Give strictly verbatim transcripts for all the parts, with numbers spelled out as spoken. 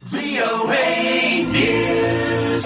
วี โอ เอ News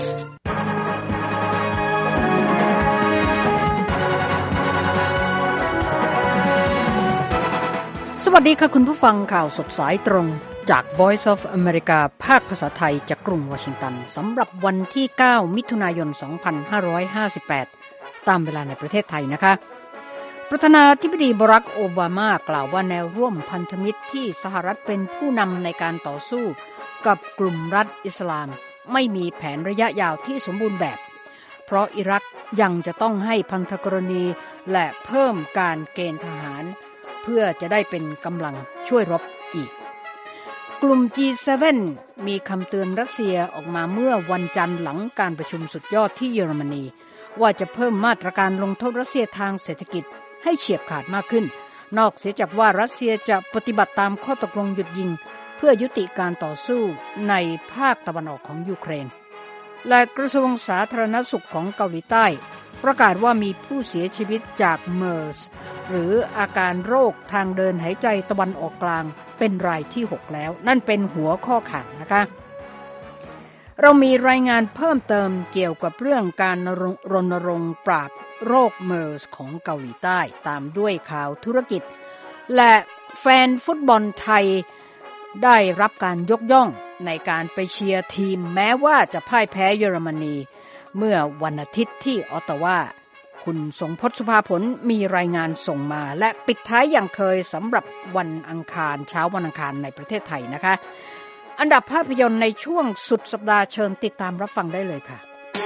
สวัสดีค่ะคุณผู้ฟังข่าวสดสายตรงจาก Voice of America ภาคภาษาไทยจากกรุงวอชิงตันสำหรับวันที่เก้ามิถุนายนสองพันห้าร้อยห้าสิบแปดตามเวลาในประเทศไทยนะคะประธานาธิบดีบารักโอบามากล่าวว่าแนวร่วมพันธมิตรที่สหรัฐเป็นผู้นำในการต่อสู้กับกลุ่มรัฐอิสลามไม่มีแผนระยะยาวที่สมบูรณ์แบบเพราะอิรักยังจะต้องให้พันธกรณีและเพิ่มการเกณฑ์ทหารเพื่อจะได้เป็นกำลังช่วยรบอีกกลุ่ม จี เซเว่น มีคำเตือนรัสเซียออกมาเมื่อวันจันทร์หลังการประชุมสุดยอดที่เยอรมนีว่าจะเพิ่มมาตรการลงโทษรัสเซียทางเศรษฐกิจให้เฉียบขาดมากขึ้นนอกเสียจากว่ารัสเซียจะปฏิบัติตามข้อตกลงหยุดยิงเพื่อยุติการต่อสู้ในภาคตะวันออกของยูเครนและกระทรวงสาธารณสุขของเกาหลีใต้ประกาศว่ามีผู้เสียชีวิตจากเมอร์สหรืออาการโรคทางเดินหายใจตะวันออกกลางเป็นรายที่หกแล้วนั่นเป็นหัวข้อข่าวนะคะเรามีรายงานเพิ่มเติมเกี่ยวกับเรื่องการรณรงค์ปราบโรคเมอร์สของเกาหลีใต้ตามด้วยข่าวธุรกิจและแฟนฟุตบอลไทยได้รับการยกย่องในการไปเชียร์ทีมแม้ว่าจะพ่ายแพ้เยอรมนีเมื่อวันอาทิตย์ที่ออตตาวาคุณสงพจน์ สุภาผลมีรายงานส่งมาและปิดท้ายอย่างเคยสำหรับวันอังคารเช้าวันอังคารในประเทศไทยนะคะอันดับภาพยนตร์ในช่วงสุดสัปดาห์เชิญติดตามรับฟังได้เลยค่ะ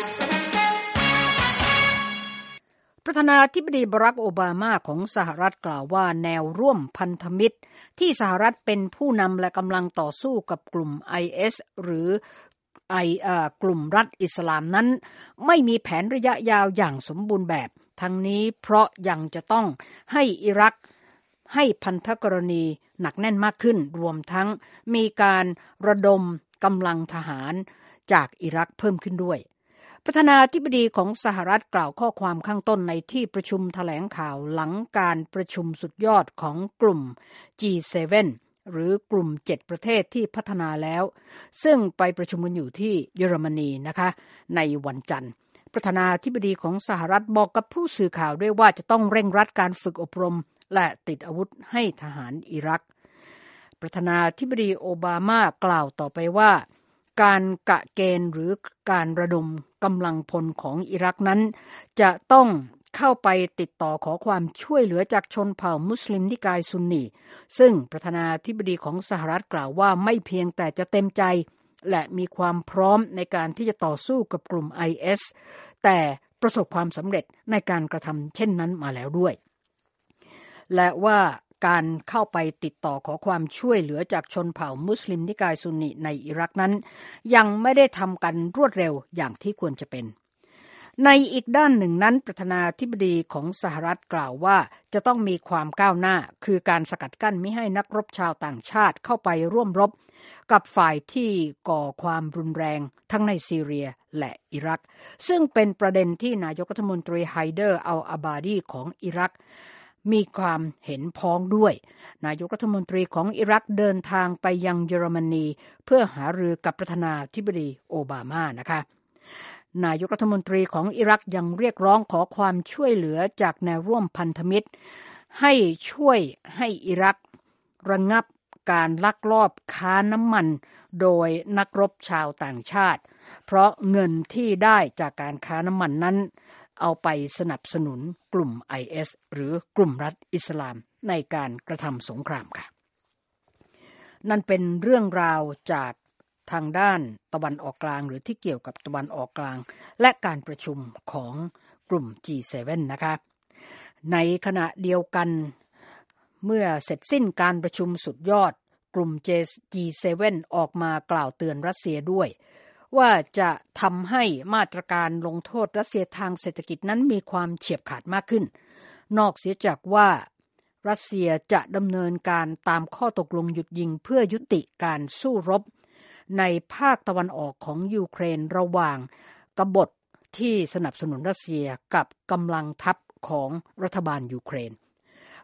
ประธานาธิบดีบารักโอบามาของสหรัฐกล่าวว่าแนวร่วมพันธมิตรที่สหรัฐเป็นผู้นำและกำลังต่อสู้กับกลุ่ม ไอ เอส หรือไอเอ่อกลุ่มรัฐอิสลามนั้นไม่มีแผนระยะยาวอย่างสมบูรณ์แบบทั้งนี้เพราะยังจะต้องให้อิรักให้พันธกรณีหนักแน่นมากขึ้นรวมทั้งมีการระดมกำลังทหารจากอิรักเพิ่มขึ้นด้วยประธานาธิบดีของสหรัฐกล่าวข้อความข้างต้นในที่ประชุมแถลงข่าวหลังการประชุมสุดยอดของกลุ่ม จี เซเว่น หรือกลุ่มเจ็ดประเทศที่พัฒนาแล้วซึ่งไปประชุมกันอยู่ที่เยอรมนีนะคะในวันจันทร์ประธานาธิบดีของสหรัฐบอกกับผู้สื่อข่าวด้วยว่าจะต้องเร่งรัดการฝึกอบรมและติดอาวุธให้ทหารอิรักประธานาธิบดีโอบามากล่าวต่อไปว่าการกะเกณฑ์หรือการระดมกำลังพลของอิรักนั้นจะต้องเข้าไปติดต่อขอความช่วยเหลือจากชนเผ่ามุสลิมนิกายซุนนีซึ่งประธานาธิบดีของสหรัฐกล่าวว่าไม่เพียงแต่จะเต็มใจและมีความพร้อมในการที่จะต่อสู้กับกลุ่ม ไอ เอส แต่ประสบความสำเร็จในการกระทำเช่นนั้นมาแล้วด้วยและว่าการเข้าไปติดต่อขอความช่วยเหลือจากชนเผ่ามุสลิมนิกายซุนนีในอิรักนั้นยังไม่ได้ทำกันรวดเร็วอย่างที่ควรจะเป็นในอีกด้านหนึ่งนั้นประธานาธิบดีของสหรัฐกล่าวว่าจะต้องมีความก้าวหน้าคือการสกัดกั้นไม่ให้นักรบชาวต่างชาติเข้าไปร่วมรบกับฝ่ายที่ก่อความรุนแรงทั้งในซีเรียและอิรักซึ่งเป็นประเด็นที่นายกรัฐมนตรีไฮเดอร์อัลอาบาดีของอิรักมีความเห็นพ้องด้วยนายกรัฐมนตรีของอิรักเดินทางไปยังเยอรมนีเพื่อหารือกับประธานาธิบดีโอบามานะคะนายกรัฐมนตรีของอิรักยังเรียกร้องขอความช่วยเหลือจากแนวร่วมพันธมิตรให้ช่วยให้อิรักระงับการลักลอบค้าน้ำมันโดยนักรบชาวต่างชาติเพราะเงินที่ได้จากการค้าน้ำมันนั้นเอาไปสนับสนุนกลุ่ม ไอ เอส หรือกลุ่มรัฐอิสลามในการกระทำสงครามค่ะนั่นเป็นเรื่องราวจากทางด้านตะวันออกกลางหรือที่เกี่ยวกับตะวันออกกลางและการประชุมของกลุ่ม จี เซเว่น นะคะในขณะเดียวกันเมื่อเสร็จสิ้นการประชุมสุดยอดกลุ่ม จี เซเว่น ออกมากล่าวเตือนรัสเซียด้วยว่าจะทำให้มาตรการลงโทษรัสเซียทางเศรษฐกิจนั้นมีความเฉียบขาดมากขึ้นนอกเสียจากว่ารัสเซียจะดำเนินการตามข้อตกลงหยุดยิงเพื่อยุติการสู้รบในภาคตะวันออกของยูเครนระหว่างกบฏที่สนับสนุนรัสเซียกับกำลังทัพของรัฐบาลยูเครน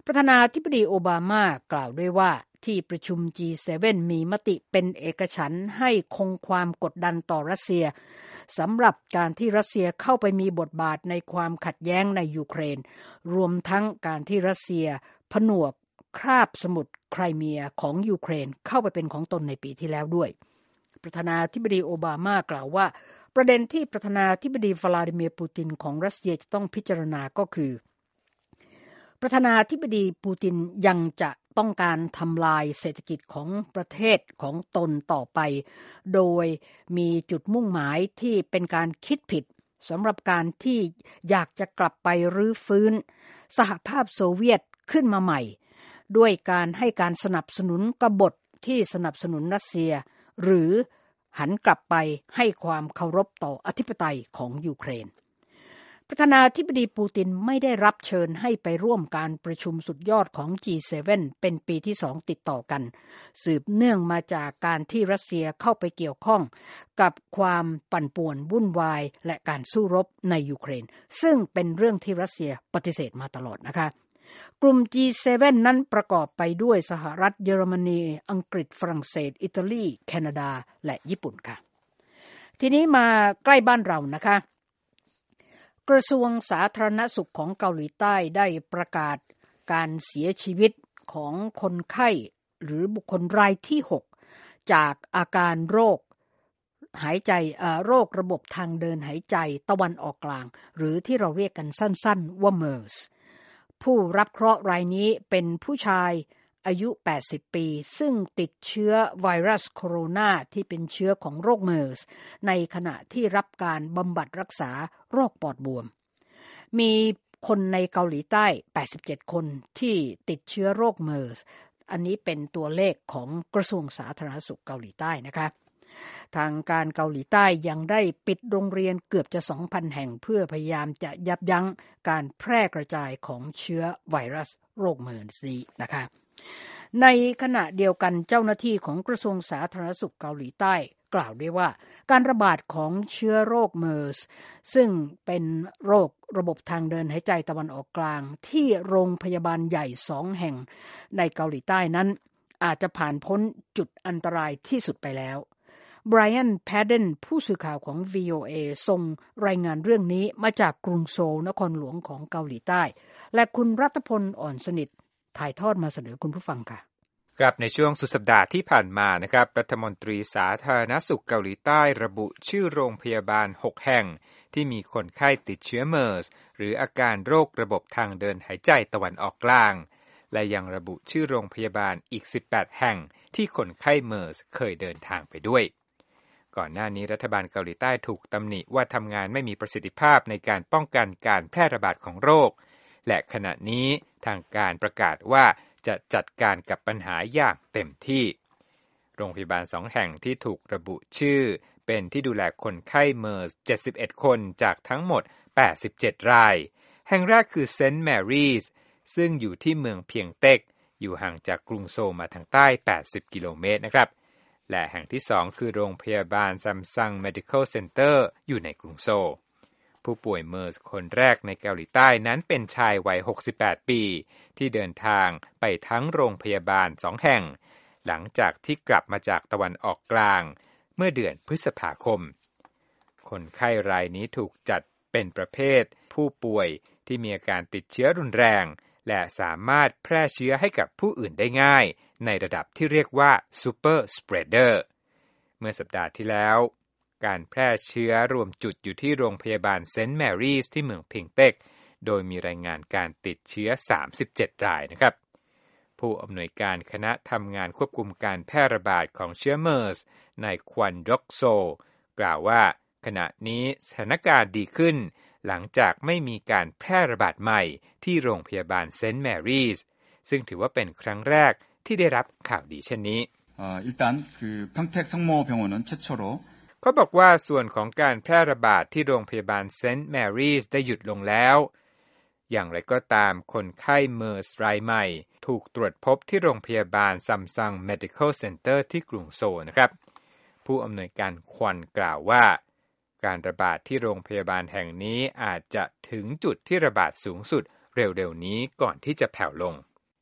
ประธานาธิบดีโอบามากล่าวด้วยว่าที่ประชุม จี เซเว่น มีมติเป็นเอกฉันท์ให้คงความกดดันต่อรัสเซียสำหรับการที่รัสเซียเข้าไปมีบทบาทในความขัดแย้งในยูเครนรวมทั้งการที่รัสเซียผนวกคราบสมุทรไครเมียของยูเครนเข้าไปเป็นของตนในปีที่แล้วด้วยประธานาธิบดีโอบามากล่าวว่าประเด็นที่ประธานาธิบดีวลาดิเมียร์ปูตินของรัสเซียจะต้องพิจารณาก็คือประธานาธิบดีปูตินยังจะต้องการทำลายเศรษฐกิจของประเทศของตนต่อไปโดยมีจุดมุ่งหมายที่เป็นการคิดผิดสำหรับการที่อยากจะกลับไปรื้อฟื้นสหภาพโซเวียตขึ้นมาใหม่ด้วยการให้การสนับสนุนกบฏที่สนับสนุนรัสเซียหรือหันกลับไปให้ความเคารพต่ออธิปไตยของยูเครนประธานาธิบดีปูตินไม่ได้รับเชิญให้ไปร่วมการประชุมสุดยอดของ จี เซเว่น เป็นปีที่สองติดต่อกันสืบเนื่องมาจากการที่รัสเซียเข้าไปเกี่ยวข้องกับความปั่นป่วนวุ่นวายและการสู้รบในยูเครนซึ่งเป็นเรื่องที่รัสเซียปฏิเสธมาตลอดนะคะกลุ่ม จี เซเว่น นั้นประกอบไปด้วยสหรัฐเยอรมนีอังกฤษฝรั่งเศสอิตาลีแคนาดาและญี่ปุ่นค่ะทีนี้มาใกล้บ้านเรานะคะกระทรวงสาธารณสุขของเกาหลีใต้ได้ประกาศการเสียชีวิตของคนไข้หรือบุคคลรายที่หกจากอาการโรคหายใจโรคระบบทางเดินหายใจตะวันออกกลางหรือที่เราเรียกกันสั้นๆว่า เมอร์ส ผู้รับเคราะห์รายนี้เป็นผู้ชายอายุแปดสิบปีซึ่งติดเชื้อไวรัสโคโรนาที่เป็นเชื้อของโรคเมอร์สในขณะที่รับการบำบัดรักษาโรคปอดบวมมีคนในเกาหลีใต้แปดสิบเจ็ดคนที่ติดเชื้อโรคเมอร์สอันนี้เป็นตัวเลขของกระทรวงสาธารณสุขเกาหลีใต้นะคะทางการเกาหลีใต้ยังได้ปิดโรงเรียนเกือบจะ สองพัน แห่งเพื่อพยายามจะยับยั้งการแพร่กระจายของเชื้อไวรัสโรคเมอร์สนี้นะคะในขณะเดียวกันเจ้าหน้าที่ของกระทรวงสาธารณสุขเกาหลีใต้กล่าวด้วยว่าการระบาดของเชื้อโรคเมอร์สซึ่งเป็นโรคระบบทางเดินหายใจตะวันออกกลางที่โรงพยาบาลใหญ่สองแห่งในเกาหลีใต้นั้นอาจจะผ่านพ้นจุดอันตรายที่สุดไปแล้วไบรอัน แพดเดนผู้สื่อข่าวของ วี โอ เอ ส่งรายงานเรื่องนี้มาจากกรุงโซลนครหลวงของเกาหลีใต้และคุณรัตพลอ่อนสนิทถ่ายทอดมาเสนอคุณผู้ฟังค่ะครับในช่วงสุดสัปดาห์ที่ผ่านมานะครับรัฐมนตรีสาธารณสุขเกาหลีใต้ระบุชื่อโรงพยาบาลหกแห่งที่มีคนไข้ติดเชื้อเมอร์สหรืออาการโรคระบบทางเดินหายใจตะวันออกกลางและยังระบุชื่อโรงพยาบาลอีกสิบแปดแห่งที่คนไข้เมอร์สเคยเดินทางไปด้วยก่อนหน้านี้รัฐบาลเกาหลีใต้ถูกตำหนิว่าทำงานไม่มีประสิทธิภาพในการป้องกันการแพร่ระบาดของโรคและขณะนี้ทางการประกาศว่าจะจัดการกับปัญหาอย่างเต็มที่โรงพยาบาลสองแห่งที่ถูกระบุชื่อเป็นที่ดูแลคนไข้เมอร์สเจ็ดสิบเอ็ดคนจากทั้งหมดแปดสิบเจ็ดรายแห่งแรกคือเซนต์แมรี่สซึ่งอยู่ที่เมืองเพียงเต็กอยู่ห่างจากกรุงโซลมาทางใต้แปดสิบกิโลเมตรนะครับและแห่งที่สองคือโรงพยาบาลซัมซังเมดิคอลเซ็นเตอร์อยู่ในกรุงโซลผู้ป่วยเมอร์สคนแรกในเกาหลีใต้นั้นเป็นชายวัยหกสิบแปดปีที่เดินทางไปทั้งโรงพยาบาลสองแห่งหลังจากที่กลับมาจากตะวันออกกลางเมื่อเดือนพฤษภาคมคนไข้รายนี้ถูกจัดเป็นประเภทผู้ป่วยที่มีอาการติดเชื้อรุนแรงและสามารถแพร่เชื้อให้กับผู้อื่นได้ง่ายในระดับที่เรียกว่าซูเปอร์สเปรดเดอร์เมื่อสัปดาห์ที่แล้วการแพร่เชื้อรวมจุดอยู่ที่โรงพยาบาลเซนต์แมรี่สที่เมืองเพียงเต็กโดยมีรายงานการติดเชื้อสามสิบเจ็ดรายนะครับผู้อำนวยการคณะทำงานควบคุมการแพร่ระบาดของเชื้อเมอร์สนายควันด็อกโซกล่าวว่าขณะนี้สถานการณ์ดีขึ้นหลังจากไม่มีการแพร่ระบาดใหม่ที่โรงพยาบาลเซนต์แมรี่สซึ่งถือว่าเป็นครั้งแรกที่ได้รับข่าวดีเช่นนี้ 일단 그 평택 성모병원은 최초로 เขาบอกว่าส่วนของการแพร่ระบาดที่โรงพยาบาลเซนต์แมรี่สได้หยุดลงแล้วอย่างไรก็ตามคนไข้เมอร์สรายใหม่ถูกตรวจพบที่โรงพยาบาลซัมซังเมดิคอลเซ็นเตอร์ที่กรุงโซลนะครับผู้อำนวยการควันกล่าวว่าการระบาดที่โรงพยาบาลแห่งนี้อาจจะถึงจุดที่ระบาดสูงสุดเร็วๆนี้ก่อนที่จะแผ่วลง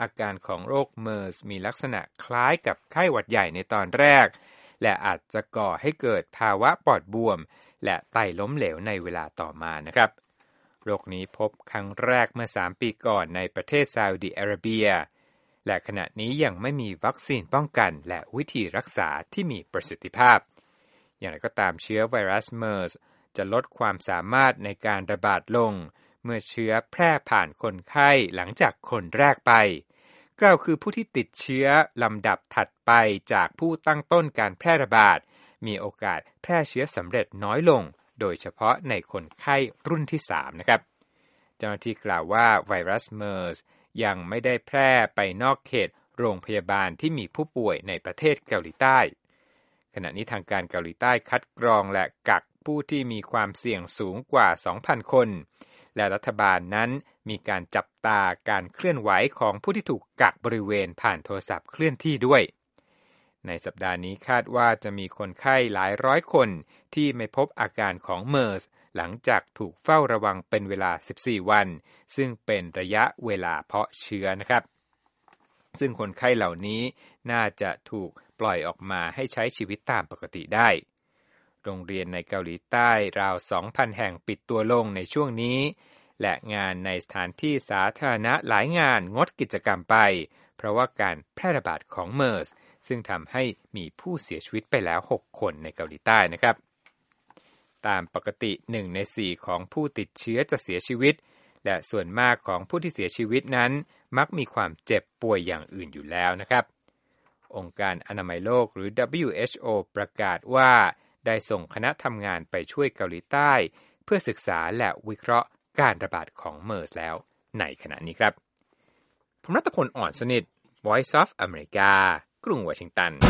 อาการของโรคเมอร์สมีลักษณะคล้ายกับไข้หวัดใหญ่ในตอนแรกและอาจจะก่อให้เกิดภาวะปอดบวมและไตล้มเหลวในเวลาต่อมานะครับโรคนี้พบครั้งแรกเมื่อสามปีก่อนในประเทศซาอุดิอาระเบียและขณะนี้ยังไม่มีวัคซีนป้องกันและวิธีรักษาที่มีประสิทธิภาพอย่างไรก็ตามเชื้อไวรัสเมอร์สจะลดความสามารถในการระบาดลงเมื่อเชื้อแพร่ผ่านคนไข้หลังจากคนแรกไปกล่าวคือผู้ที่ติดเชื้อลำดับถัดไปจากผู้ตั้งต้นการแพร่ระบาดมีโอกาสแพร่เชื้อสำเร็จน้อยลงโดยเฉพาะในคนไข้รุ่นที่สามนะครับเจ้าหน้าที่กล่าวว่าไวรัสเมอร์สยังไม่ได้แพร่ไปนอกเขตโรงพยาบาลที่มีผู้ป่วยในประเทศเกาหลีใต้ขณะนี้ทางการเกาหลีใต้คัดกรองและกักผู้ที่มีความเสี่ยงสูงกว่า สองพัน คนและรัฐบาลนั้นมีการจับตาการเคลื่อนไหวของผู้ที่ถูกกักบริเวณผ่านโทรศัพท์เคลื่อนที่ด้วยในสัปดาห์นี้คาดว่าจะมีคนไข้หลายร้อยคนที่ไม่พบอาการของเมอร์สหลังจากถูกเฝ้าระวังเป็นเวลาสิบสี่วันซึ่งเป็นระยะเวลาเพาะเชื้อนะครับซึ่งคนไข้เหล่านี้น่าจะถูกปล่อยออกมาให้ใช้ชีวิตตามปกติได้โรงเรียนในเกาหลีใต้ราว สองพัน แห่งปิดตัวลงในช่วงนี้และงานในสถานที่สาธารณะหลายงานงดกิจกรรมไปเพราะว่าการแพร่ระบาดของเมอร์สซึ่งทำให้มีผู้เสียชีวิตไปแล้วหกคนในเกาหลีใต้นะครับตามปกติหนึ่งในสี่ของผู้ติดเชื้อจะเสียชีวิตและส่วนมากของผู้ที่เสียชีวิตนั้นมักมีความเจ็บป่วยอย่างอื่นอยู่แล้วนะครับองค์การอนามัยโลกหรือ ดับเบิลยู เอช โอ ประกาศว่าได้ส่งคณะทำงานไปช่วยเกาหลีใต้เพื่อศึกษาและวิเคราะห์การระบาดของเมอร์สแล้วในขณะนี้ครับผมรัตพล อ่อนสนิท Voice of America กรุงวอชิงตัน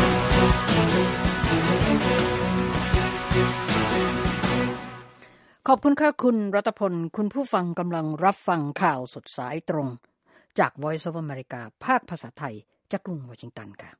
ขอบคุณค่ะคุณรัตพลคุณผู้ฟังกำลังรับฟังข่าวสดสายตรงจาก Voice of America ภาคภาษาไทยจากกรุงวอชิงตันค่ะ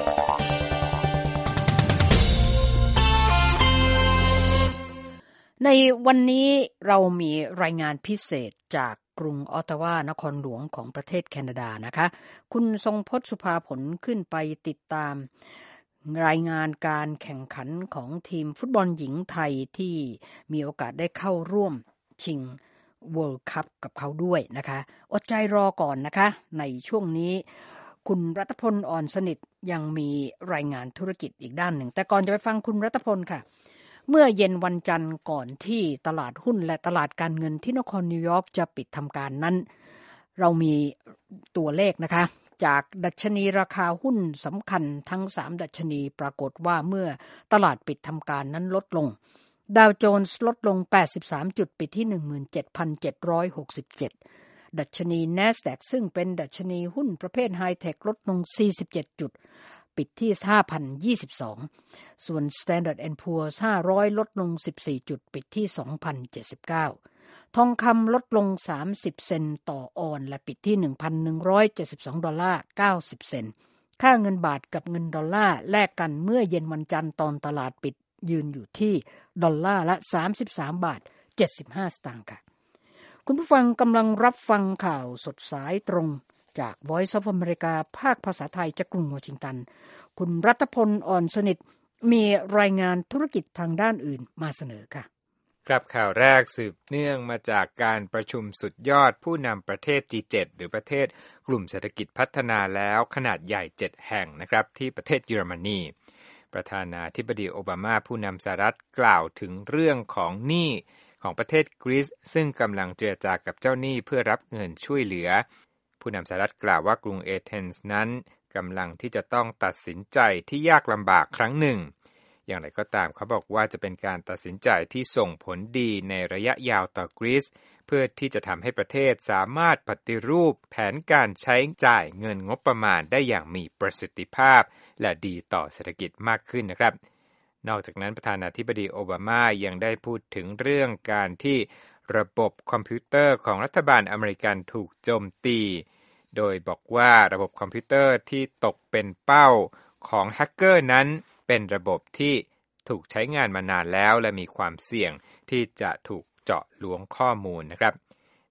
ในวันนี้เรามีรายงานพิเศษจากกรุงออตตาวานครหลวงของประเทศแคนาดานะคะคุณทรงพจน์สุภาผลขึ้นไปติดตามรายงานการแข่งขันของทีมฟุตบอลหญิงไทยที่มีโอกาสได้เข้าร่วมชิง World Cup กับเขาด้วยนะคะอดใจรอก่อนนะคะในช่วงนี้คุณรัตพล อ่อนสนิทยังมีรายงานธุรกิจอีกด้านหนึ่งแต่ก่อนจะไปฟังคุณรัตพลค่ะเมื่อเย็นวันจันทร์ก่อนที่ตลาดหุ้นและตลาดการเงินที่นครนิวยอร์กจะปิดทำการนั้นเรามีตัวเลขนะคะจากดัชนีราคาหุ้นสำคัญทั้งสามดัชนีปรากฏว่าเมื่อตลาดปิดทำการนั้นลดลงดาวโจนส์ลดลงแปดสิบสามจุดปิดที่ หนึ่งหมื่นเจ็ดพันเจ็ดร้อยหกสิบเจ็ด ดัชนี NASDAQ ซึ่งเป็นดัชนีหุ้นประเภทไฮเทคลดลงสี่สิบเจ็ดจุดปิดที่ ห้าพันยี่สิบสอง ส่วน Standard แอนด์ Poor's ห้าร้อยลดลงสิบสี่จุดปิดที่ สองพันเจ็ดสิบเก้า ทองคำลดลงสามสิบเซนต์ต่อออนซ์และปิดที่ หนึ่งพันหนึ่งร้อยเจ็ดสิบสองดอลลาร์เก้าสิบเซนต์ค่าเงินบาทกับเงินดอลลาร์แลกกันเมื่อเย็นวันจันทร์ตอนตลาดปิดยืนอยู่ที่ดอลลาร์ละสามสิบสามบาทเจ็ดสิบห้าสตางค์ค่ะคุณผู้ฟังกำลังรับฟังข่าวสดสายตรงจาก Voice of America ภาคภาษาไทยจากกรุงวอชิงตันคุณรัตพล อ่อนสนิทมีรายงานธุรกิจทางด้านอื่นมาเสนอค่ะครับข่าวแรกสืบเนื่องมาจากการประชุมสุดยอดผู้นำประเทศ จี เจ็ด หรือประเทศกลุ่มเศรษฐกิจพัฒนาแล้วขนาดใหญ่เจ็ดแห่งนะครับที่ประเทศเยอรมนีประธานาธิบดีโอบามาผู้นำสหรัฐกล่าวถึงเรื่องของหนี้ของประเทศกรีซซึ่งกำลังเจรจากับเจ้าหนี้เพื่อรับเงินช่วยเหลือผู้นำสหรัฐกล่าวว่ากรุงเอเธนส์นั้นกำลังที่จะต้องตัดสินใจที่ยากลำบากครั้งหนึ่งอย่างไรก็ตามเขาบอกว่าจะเป็นการตัดสินใจที่ส่งผลดีในระยะยาวต่อกรีซเพื่อที่จะทำให้ประเทศสามารถปฏิรูปแผนการใช้จ่ายเงินงบประมาณได้อย่างมีประสิทธิภาพและดีต่อเศรษฐกิจมากขึ้นนะครับนอกจากนั้นประธานาธิบดีโอบามายังได้พูดถึงเรื่องการที่ระบบคอมพิวเตอร์ของรัฐบาลอเมริกันถูกโจมตีโดยบอกว่าระบบคอมพิวเตอร์ที่ตกเป็นเป้าของแฮกเกอร์นั้นเป็นระบบที่ถูกใช้งานมานานแล้วและมีความเสี่ยงที่จะถูกเจาะล้วงข้อมูลนะครับ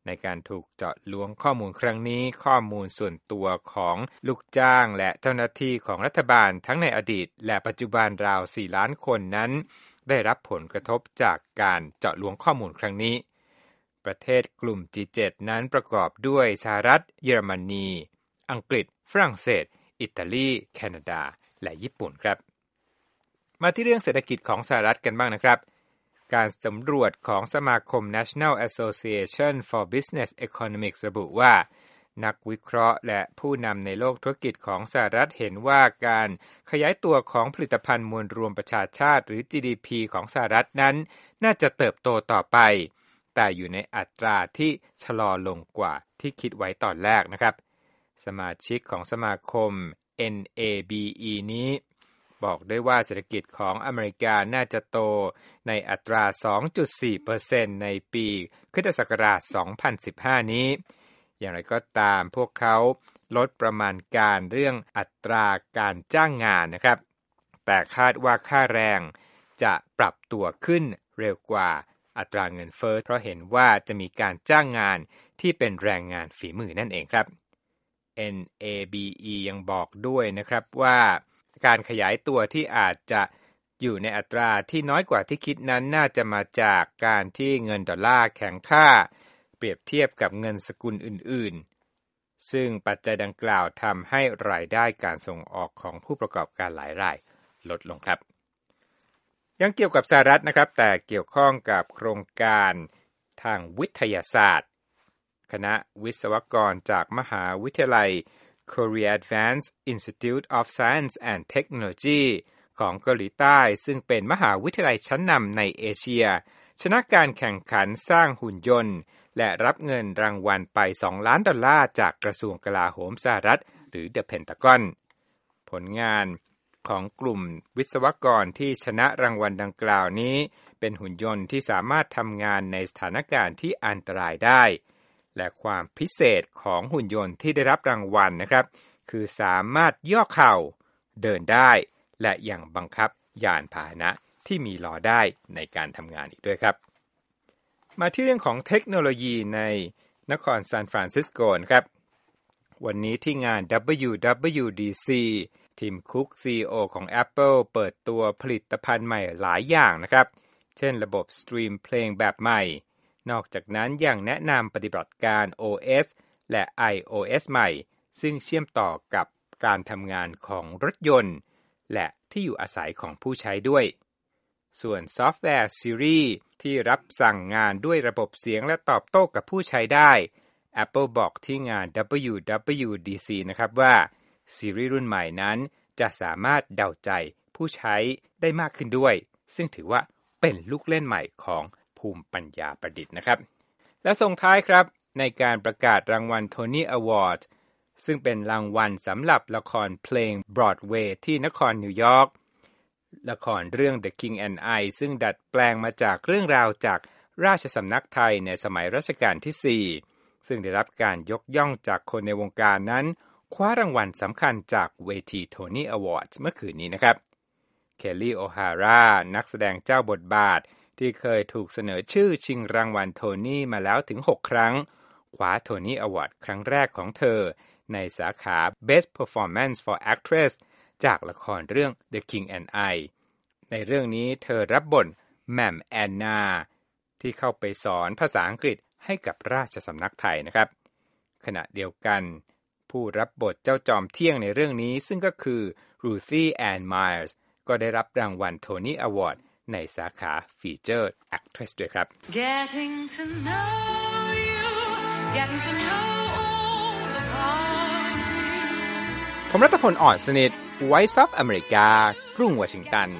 ในการถูกเจาะล้วงข้อมูลครั้งนี้ข้อมูลส่วนตัวของลูกจ้างและเจ้าหน้าที่ของรัฐบาลทั้งในอดีตและปัจจุบันราวสี่ล้านคนนั้นได้รับผลกระทบจากการเจาะล้วงข้อมูลครั้งนี้ประเทศกลุ่ม จี เจ็ด นั้นประกอบด้วยสหรัฐเยอรมนีอังกฤษฝรั่งเศสอิตาลีแคนาดาและญี่ปุ่นครับมาที่เรื่องเศรษฐกิจของสหรัฐกันบ้างนะครับการสำรวจของสมาคม National Association for Business Economics ระบุว่านักวิเคราะห์และผู้นำในโลกธุรกิจของสหรัฐเห็นว่าการขยายตัวของผลิตภัณฑ์มวลรวมประชาชาติหรือ จี ดี พี ของสหรัฐนั้นน่าจะเติบโตต่อไปแต่อยู่ในอัตราที่ชะลอลงกว่าที่คิดไว้ตอนแรกนะครับสมาชิกของสมาคม เอ็น เอ บี อี นี้บอกได้ว่าเศรษฐกิจของอเมริกาน่าจะโตในอัตรา สองจุดสี่เปอร์เซ็นต์ ในปีคริสตศักราช สองพันสิบห้า นี้อย่างไรก็ตามพวกเขาลดประมาณการเรื่องอัตราการจ้างงานนะครับแต่คาดว่าค่าแรงจะปรับตัวขึ้นเร็วกว่าอัตราเงินเฟ้อเพราะเห็นว่าจะมีการจ้างงานที่เป็นแรงงานฝีมือนั่นเองครับ เอ็น เอ บี อี ยังบอกด้วยนะครับว่าการขยายตัวที่อาจจะอยู่ในอัตราที่น้อยกว่าที่คิดนั้นน่าจะมาจากการที่เงินดอลลาร์แข็งค่าเปรียบเทียบกับเงินสกุลอื่นๆซึ่งปัจจัยดังกล่าวทำให้รายได้การส่งออกของผู้ประกอบการหลายรายลดลงครับยังเกี่ยวกับสหรัฐนะครับแต่เกี่ยวข้องกับโครงการทางวิทยาศาสตร์คณะวิศวกรจากมหาวิทยาลัย Korea Advanced Institute of Science and Technology ของเกาหลีใต้ซึ่งเป็นมหาวิทยาลัยชั้นนำในเอเชียชนะการแข่งขันสร้างหุ่นยนต์และรับเงินรางวัลไปสองล้านดอลลาร์จากกระทรวงกลาโหมสหรัฐหรือ The Pentagon ผลงานของกลุ่มวิศวกรที่ชนะรางวัลดังกล่าวนี้เป็นหุ่นยนต์ที่สามารถทำงานในสถานการณ์ที่อันตรายได้และความพิเศษของหุ่นยนต์ที่ได้รับรางวัลนะครับคือสามารถย่อเข่าเดินได้และยังบังคับยานพาหนะที่มีล้อได้ในการทำงานอีกด้วยครับมาที่เรื่องของเทคโนโลยีในนครซานฟรานซิสโกนะครับวันนี้ที่งาน ดับเบิลยู ดับเบิลยู ดี ซี ทีมคุก ซี อี โอ ของ Apple เปิดตัวผลิตภัณฑ์ใหม่หลายอย่างนะครับเช่นระบบสตรีมเพลงแบบใหม่นอกจากนั้นยังแนะนำปฏิบัติการ โอ เอส และ iOS ใหม่ซึ่งเชื่อมต่อกับการทำงานของรถยนต์และที่อยู่อาศัยของผู้ใช้ด้วยส่วนซอฟต์แวร์ Siri ที่รับสั่งงานด้วยระบบเสียงและตอบโต้กับผู้ใช้ได้ Apple บอกที่งาน ดับเบิลยู ดับเบิลยู ดี ซี นะครับว่า Siri รุ่นใหม่นั้นจะสามารถเดาใจผู้ใช้ได้มากขึ้นด้วยซึ่งถือว่าเป็นลูกเล่นใหม่ของภูมิปัญญาประดิษฐ์นะครับและส่งท้ายครับในการประกาศรางวัล Tony Award ซึ่งเป็นรางวัลสำหรับละครเพลง Broadway ที่นครนิวยอร์กละครเรื่อง The King and I ซึ่งดัดแปลงมาจากเรื่องราวจากราชสำนักไทยในสมัยรัชกาลที่สี่ซึ่งได้รับการยกย่องจากคนในวงการนั้นคว้ารางวัลสำคัญจากเวที Tony Award เมื่อคืนนี้นะครับเคลลี่โอฮาร่านักแสดงเจ้าบทบาทที่เคยถูกเสนอชื่อชิงรางวัลโทนี่มาแล้วถึงหกครั้งคว้าโทนี่อวอร์ดครั้งแรกของเธอในสาขา Best Performance for Actress จากละครเรื่อง The King and I ในเรื่องนี้เธอรับบทแหม่มแอนนาที่เข้าไปสอนภาษาอังกฤษให้กับราชสำนักไทยนะครับขณะเดียวกันผู้รับบทเจ้าจอมเที่ยงในเรื่องนี้ซึ่งก็คือ Ruthie Ann Myers ก็ได้รับรางวัลโทนี่อวอร์ดในสาขา Featured Actress ด้วยครับ Getting to know you, getting to know all the parts of you. ผมรัตพล อ่อนสนิท Voice of America กรุงวอชิงตัน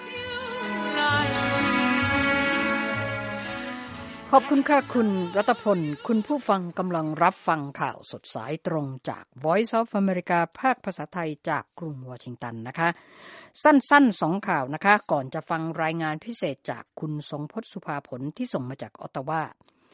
ขอบคุณค่ะคุณรัตพลคุณผู้ฟังกำลังรับฟังข่าวสดสายตรงจาก Voice of America ภาคภาษาไทยจากกรุงวอชิงตันนะคะสั้นๆสองข่าวนะคะก่อนจะฟังรายงานพิเศษจากคุณทรงพจน์สุภาผลที่ส่งมาจากออตตาวา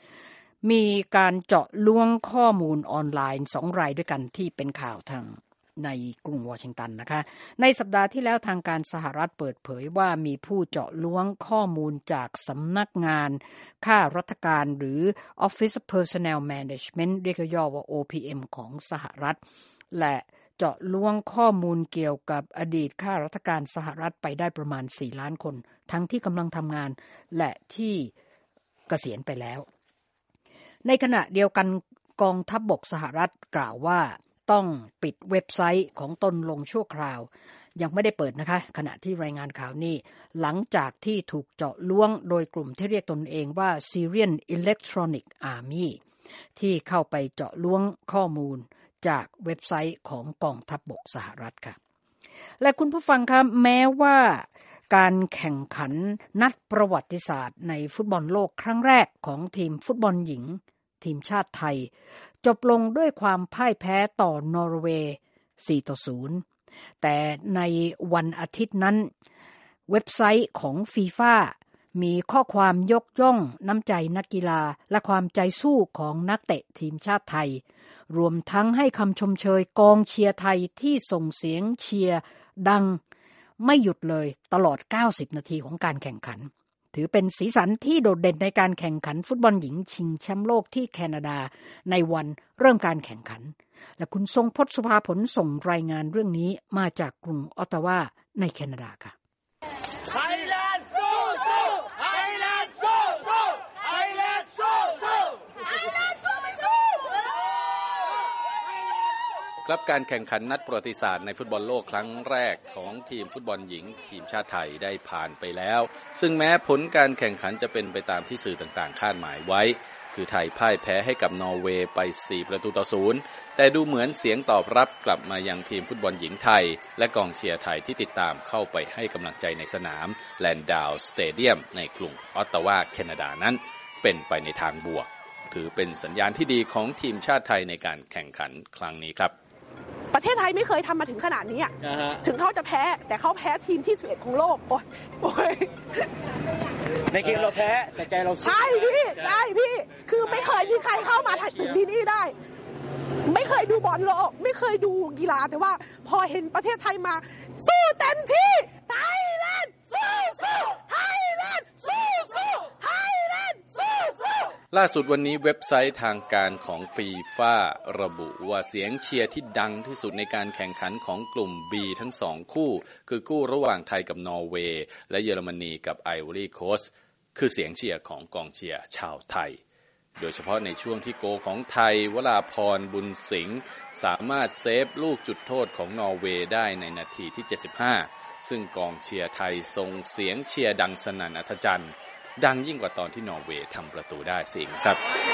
มีการเจาะล้วงข้อมูลออนไลน์สองรายด้วยกันที่เป็นข่าวทางในกรุงวอชิงตันนะคะในสัปดาห์ที่แล้วทางการสหรัฐเปิดเผยว่ามีผู้เจาะล้วงข้อมูลจากสำนักงานข้าราชการหรือ Office of Personnel Management เรียกย่อว่า โอ พี เอ็ม ของสหรัฐและเจาะล้วงข้อมูลเกี่ยวกับอดีตข้าราชการสหรัฐไปได้ประมาณสี่ล้านคนทั้งที่กำลังทำงานและที่เกษียณไปแล้วในขณะเดียวกันกองทัพบกสหรัฐกล่าวว่าต้องปิดเว็บไซต์ของตนลงชั่วคราวยังไม่ได้เปิดนะคะขณะที่รายงานข่าวนี้หลังจากที่ถูกเจาะล้วงโดยกลุ่มที่เรียกตนเองว่า Syrian Electronic Army ที่เข้าไปเจาะล้วงข้อมูลจากเว็บไซต์ของกองทัพบกสหรัฐค่ะและคุณผู้ฟังคะแม้ว่าการแข่งขันนัดประวัติศาสตร์ในฟุตบอลโลกครั้งแรกของทีมฟุตบอลหญิงทีมชาติไทยจบลงด้วยความพ่ายแพ้ต่อนอร์เวย์สี่ต่อศูนย์แต่ในวันอาทิตย์นั้นเว็บไซต์ของฟีฟ่ามีข้อความยกย่องน้ำใจนักกีฬาและความใจสู้ของนักเตะทีมชาติไทยรวมทั้งให้คำชมเชยกองเชียร์ไทยที่ส่งเสียงเชียร์ดังไม่หยุดเลยตลอดเก้าสิบนาทีของการแข่งขันถือเป็นสีสันที่โดดเด่นในการแข่งขันฟุตบอลหญิงชิงแชมป์โลกที่แคนาดาในวันเริ่มการแข่งขันและคุณทรงพจน์สุภาผลส่งรายงานเรื่องนี้มาจากกรุงออตตาวาในแคนาดาค่ะไทยแลนด์สู้สู้ไทยแลนด์สู้สู้ไทยแลนด์สู้สู้ไทยแลนด์สู้ไม่สู้ครับการแข่งขันนัดประวัติศาสตร์ในฟุตบอลโลกครั้งแรกของทีมฟุตบอลหญิงทีมชาติไทยได้ผ่านไปแล้วซึ่งแม้ผลการแข่งขันจะเป็นไปตามที่สื่อต่างๆคาดหมายไว้คือไทยพ่ายแพ้ให้กับนอร์เวย์ไปสี่ประตูต่อศูนย์แต่ดูเหมือนเสียงตอบรับกลับมายังทีมฟุตบอลหญิงไทยและกองเชียร์ไทยที่ติดตามเข้าไปให้กำลังใจในสนามแลนดาวสเตเดียมในกรุงออตตาวาแคนาดานั้นเป็นไปในทางบวกถือเป็นสัญญาณที่ดีของทีมชาติไทยในการแข่งขันครั้งนี้ครับประเทศไทยไม่เคยทำมาถึงขนาดนี้อ่ะ uh-huh. ถึงเขาจะแพ้แต่เขาแพ้ทีมที่สิบเอ็ดของโลกโอ้ยโอ้ยในเกมเราแพ้แต่ใจเราใช่พี่ใช่พี่คือไม่เคยมีใครเข้ามาถึงที่นี่ได้ไม่เคยดูบอลโลกไม่เคยดูกีฬาแต่ว่าพอเห็นประเทศไทยมาสู้เต็มที่ไทยแลนด์สู้สู้ไทยแลนด์สู้สู้ไทยแลนด์สู้สู้ล่าสุดวันนี้เว็บไซต์ทางการของฟีฟ่าระบุว่าเสียงเชียร์ที่ดังที่สุดในการแข่งขันของกลุ่ม B ทั้งสองคู่คือคู่ระหว่างไทยกับนอร์เวย์และเยอรมนีกับไอวอรี่โคสต์คือเสียงเชียร์ของกองเชียร์ชาวไทยโดยเฉพาะในช่วงที่โกของไทยวราพรบุญสิงห์สามารถเซฟลูกจุดโทษของนอร์เวย์ได้ในนาทีที่เจ็ดสิบห้าซึ่งกองเชียร์ไทยส่งเสียงเชียร์ดังสนั่นอัศจรรย์ดังยิ่งกว่าตอนที่นอร์เวย์ทำประตูได้สิงครับ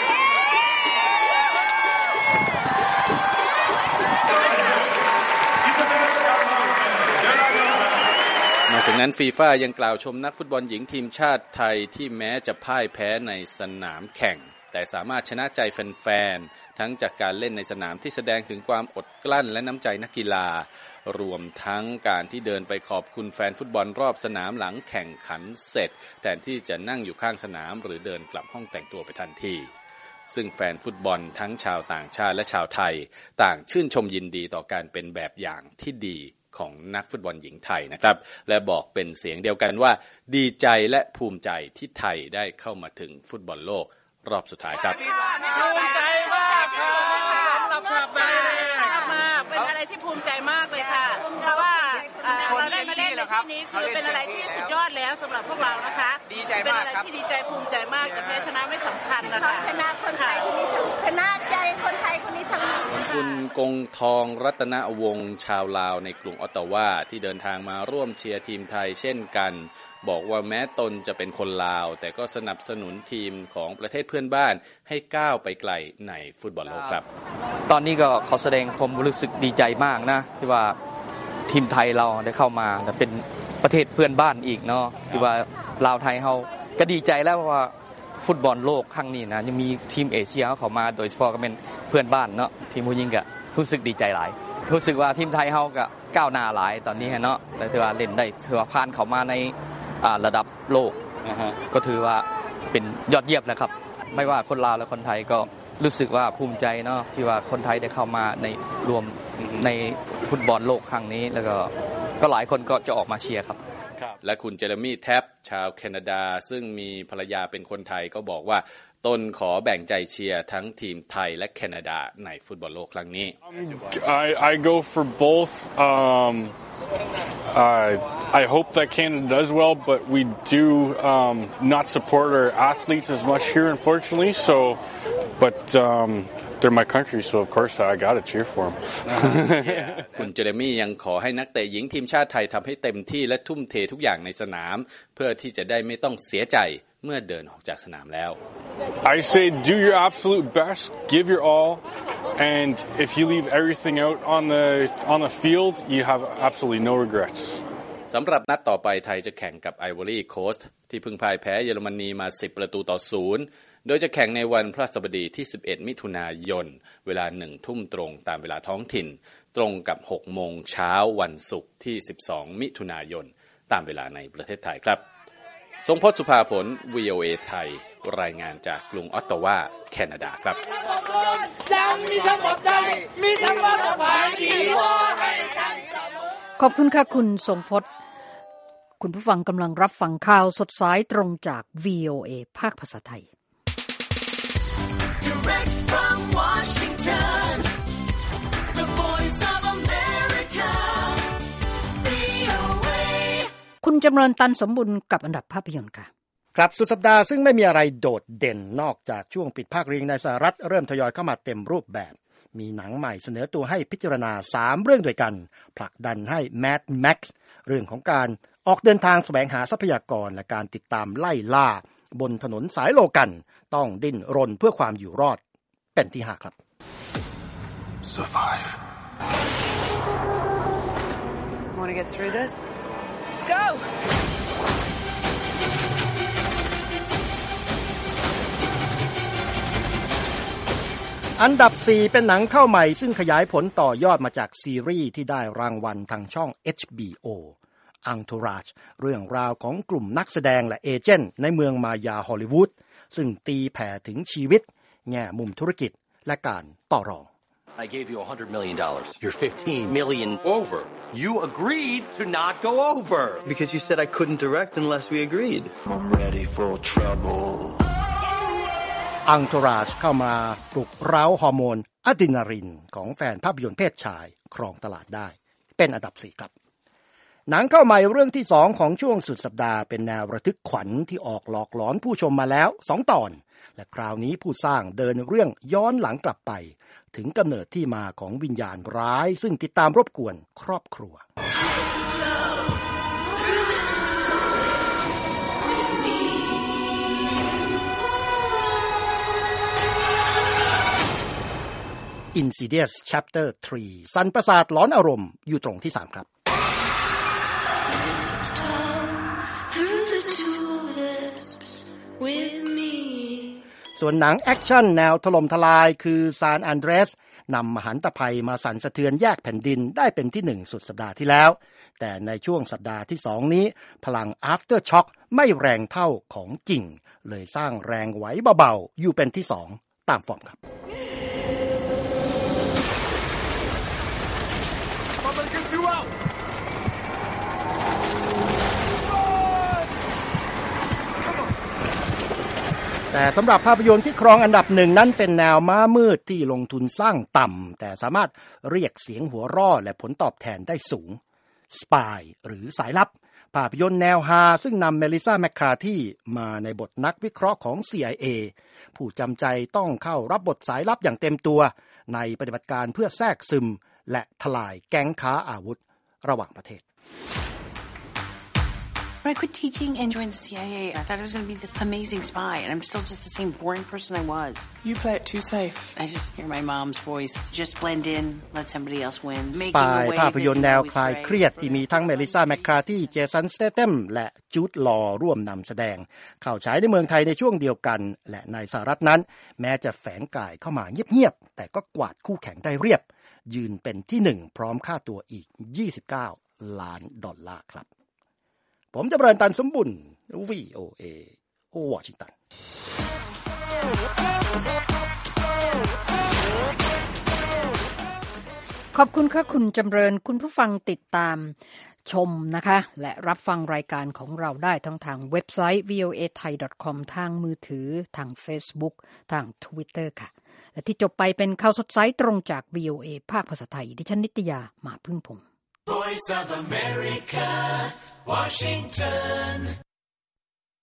นอกจากนั้นฟีฟ่ายังกล่าวชมนักฟุตบอลหญิงทีมชาติไทยที่แม้จะพ่ายแพ้ในสนามแข่งแต่สามารถชนะใจแฟนๆทั้งจากการเล่นในสนามที่แสดงถึงความอดกลั้นและน้ำใจนักกีฬารวมทั้งการที่เดินไปขอบคุณแฟนฟุตบอลรอบสนามหลังแข่งขันเสร็จแทนที่จะนั่งอยู่ข้างสนามหรือเดินกลับห้องแต่งตัวไปทันทีซึ่งแฟนฟุตบอลทั้งชาวต่างชาติและชาวไทยต่างชื่นชมยินดีต่อการเป็นแบบอย่างที่ดีของนักฟุตบอลหญิงไทยนะครับและบอกเป็นเสียงเดียวกันว่าดีใจและภูมิใจที่ไทยได้เข้ามาถึงฟุตบอลโลกรอบสุดท้ายครับภูมิใจมากครับสำหรับชาวไทยมากเป็นอะไรที่ภูมิใจมากเลยค่ะเพราะว่าเราได้มาเล่นในที่นี้คือเป็นอะไรที่สุดยอดแล้วสำหรับพวกเรานะคะดีใจมากครับเป็นอะไรที่ดีใจภูมิใจมากแต่แพ้ชนะไม่สำคัญนะคะชนะคนไทยคนนี้ชนะใจคนไทยคนนี้ทั้งนั้นคุณกงทองรัตนวงศ์ชาวลาวในกรุงออตตาวาที่เดินทางมาร่วมเชียร์ทีมไทยเช่นกันบอกว่าแม้ตนจะเป็นคนลาวแต่ก็สนับสนุนทีมของประเทศเพื่อนบ้านให้ก้าวไปไกลในฟุตบอลโลกครับตอนนี้ก็เขาแสดงความรู้สึกดีใจมากนะที่ว่าทีมไทยเราได้เข้ามาแต่เป็นประเทศเพื่อนบ้านอีกเนาะที่ว่าลาวไทยเขาก็ดีใจแล้วว่าฟุตบอลโลกครั้งนี้นะยังมีทีมเอเชียเขามาโดยเฉพาะก็เป็นเพื่อนบ้านเนาะทีมผู้หญิงก็รู้สึกดีใจหลายรู้สึกว่าทีมไทยเขาก็ก้าวหน้าหลายตอนนี้เนาะแต่ถือว่าเล่นได้ถือว่าผ่านเขามาในระดับโลกก็ถือว่าเป็นยอดเยี่ยมนะครับไม่ว่าคนลาวและคนไทยก็รู้สึกว่าภูมิใจเนาะที่ว่าคนไทยได้เข้ามาในรวมในฟุตบอลโลกครั้งนี้แล้วก็ก็หลายคนก็จะออกมาเชียร์ครับและคุณเจเรมี่แท็บชาวแคนาดาซึ่งมีภรรยาเป็นคนไทยก็บอกว่าตนขอแบ่งใจเชียร์ทั้งทีมไทยและแคนาดาในฟุตบอลโลกครั้งนี้ I I go for both um uh, I hope that Canada does well but we do um not support our athletes as much here unfortunately so but um they're my country so of course I got to cheer for them คุณเจเรมี่ยังขอให้นักเตะหญิงทีมชาติไทยทำให้เต็มที่และทุ่มเททุกอย่างในสนามเพื่อที่จะได้ไม่ต้องเสียใจเมื่อเดินออกจากสนามแล้ว I say do your absolute best give your all and if you leave everything out on the on the field you have absolutely no regrets สำหรับนัดต่อไปไทยจะแข่งกับไอวอรี่โคสต์ที่เพิ่งพ่ายแพ้เยอรมนีมาสิบประตูต่อศูนย์โดยจะแข่งในวันพฤหัสบดีที่สิบเอ็ดมิถุนายนเวลาหนึ่งทุ่มตรงตามเวลาท้องถิ่นตรงกับหกโมงเช้าวันศุกร์ที่สิบสองมิถุนายนตามเวลาในประเทศไทยครับทรงพจน์สุภาผล วี โอ เอ ไทยรายงานจากกรุงออตตาวาแคนาดาครับขอบคุณค่ะคุณทรงพจน์คุณผู้ฟังกำลังรับฟังข่าวสดสายตรงจาก วี โอ เอ ภาคภาษาไทย Direct from Washington, the voice of America, วี โอ เอ คุณจำเริญตันสมบุญกับอันดับภาพยนตร์ค่ะครับสุดสัปดาห์ซึ่งไม่มีอะไรโดดเด่นนอกจากช่วงปิดภาคเรียนในสหรัฐเริ่มทยอยเข้ามาเต็มรูปแบบมีหนังใหม่เสนอตัวให้พิจารณาสามเรื่องด้วยกันผลักดันให้ Mad Max เรื่องของการออกเดินทางแสวงหาทรัพยากรและการติดตามไล่ล่าบนถนนสายโลกันต้องดิ้นรนเพื่อความอยู่รอดเป็นที่ห้าครับ Survive. Want to get through this? Let's go. อันดับสี่เป็นหนังเข้าใหม่ซึ่งขยายผลต่อยอดมาจากซีรีส์ที่ได้รางวัลทางช่อง เอช บี โอ Entourage เรื่องราวของกลุ่มนักแสดงและเอเจนต์ในเมืองมายาฮอลลีวูดซึ่งตีแผ่ถึงชีวิตแง่มุมธุรกิจและการต่อรอง I gave you one hundred million dollars. You're fifteen million over. You agreed to not go over. Because you said I couldn't direct unless we agreed. I'm ready for trouble. Entourage เข้ามาปลุกเร้าฮอร์โมนอะดรีนาลินของแฟนภาพยนตร์เพศชายครองตลาดได้เป็นอันดับสี่ครับหนังเข้าใหม่เรื่องที่สองของช่วงสุดสัปดาห์เป็นแนวระทึกขวัญที่ออกหลอกหลอนผู้ชมมาแล้วสองตอนและคราวนี้ผู้สร้างเดินเรื่องย้อนหลังกลับไปถึงกำเนิดที่มาของวิญญาณร้ายซึ่งติดตามรบกวนครอบครัว Insidious Chapter สามสันประสาทหลอนอารมณ์อยู่ตรงที่สามครับส่วนหนังแอคชั่นแนวถล่มทลายคือซานอันเดรสนำมหันตภัยมาสั่นสะเทือนแยกแผ่นดินได้เป็นที่หนึ่งสุดสัปดาห์ที่แล้วแต่ในช่วงสัปดาห์ที่สองนี้พลัง After Shock ไม่แรงเท่าของจริงเลยสร้างแรงไหวเบาๆอยู่เป็นที่สองตามฟอร์มครับแต่สำหรับภาพยนตร์ที่ครองอันดับหนึ่งนั้นเป็นแนวม้ามืดที่ลงทุนสร้างต่ำแต่สามารถเรียกเสียงหัวเราะและผลตอบแทนได้สูง Spy หรือสายลับภาพยนตร์แนวฮาซึ่งนำเมลิซาแมคคาธีมาในบทนักวิเคราะห์ของ ซี ไอ เอ ผู้จำใจต้องเข้ารับบทสายลับอย่างเต็มตัวในปฏิบัติการเพื่อแทรกซึมและทลายแก๊งค้าอาวุธระหว่างประเทศ When I quit teaching and joined the C I A, I thought I was going to be this amazing spy, and I'm still just the same boring person I was. You play it too safe. I just hear my mom's voice. Just blend in, let somebody else win. Spy ภาพยนตร์แนวคลายเครียดที่มีทั้งเมลิซาแมคคาธีเจสันสเตเทมและจูดลอร่วมนำแสดงเข้าฉายในเมืองไทยในช่วงเดียวกันและในสหรัฐนั้นแม้จะแฝงกายเข้ามาเงียบๆแต่ก็กวาดคู่แข่งได้เรียบยืนเป็นที่หนึ่งพร้อมค่าตัวอีกยี่สิบเก้าล้านดอลลาร์ครับผมจะเริญตันสมบุญ วี โอ เอ วอชิงตันขอบคุณค่ะคุณจำเริญคุณผู้ฟังติดตามชมนะคะและรับฟังรายการของเราได้ทั้งทางเว็บไซต์ วี โอ เอ ไทย ดอท คอม ทางมือถือทาง Facebook ทาง Twitter ค่ะและที่จบไปเป็นข่าวสดสายตรงจาก วี โอ เอ ภาคภาษาไทยดิฉันนิตยามาพึ่งพงศ์ Voice of America, Washington